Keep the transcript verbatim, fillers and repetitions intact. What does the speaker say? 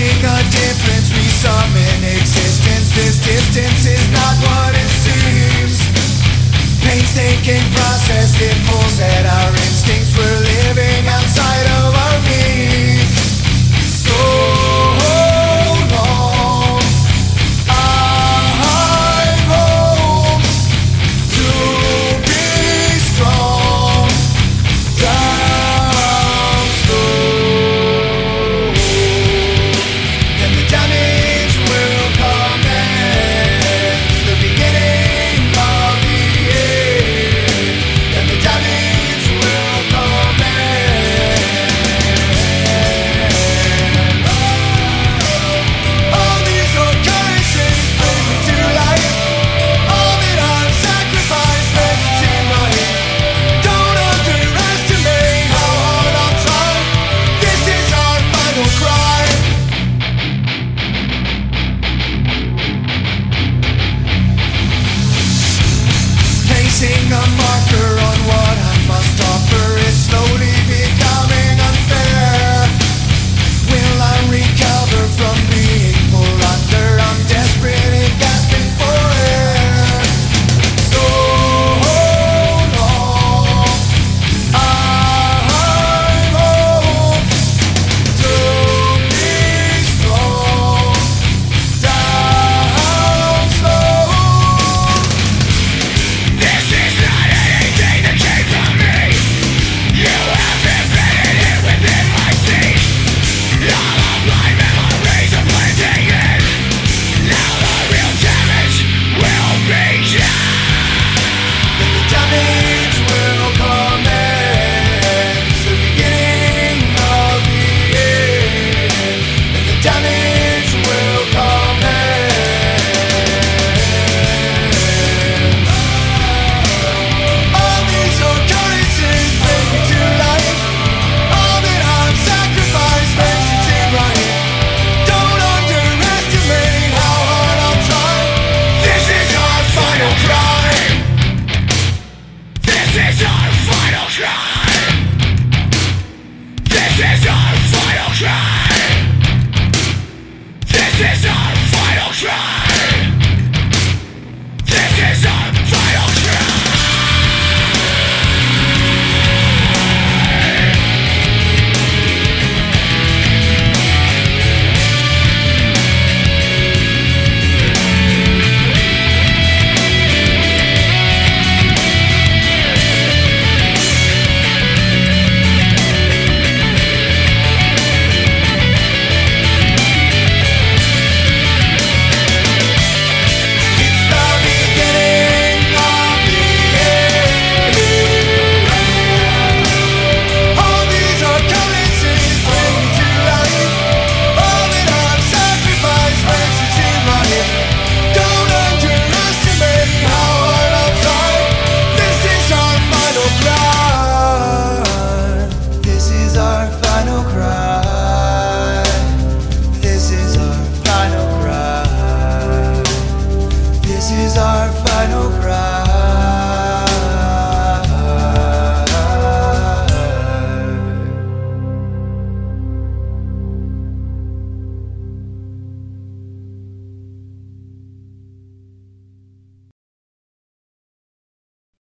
Facing a difference, we summon existence. This distance is not what it seems. Painstaking process, it pulls at our instincts. We're living outside of our means. So long, I hope to be strong. Down slow, then the damage will commence. The beginning of the end. Then the damage will commence. All these occurrences bring me to life. All that I've sacrificed makes it seem right. Don't underestimate how hard I'll try. This is our final cry. Placing a marker on what I must offer is slowly becoming unfair. Will I recover from being pulled under? I'm desperate and gasping for air. So long, I hope to be strong. Down slow. This is not anything that came from me. You have embedded it within my seed. All of my memories are blending in. Now the real damage will be done. Then the damage will commence. The beginning of the end. Then the damage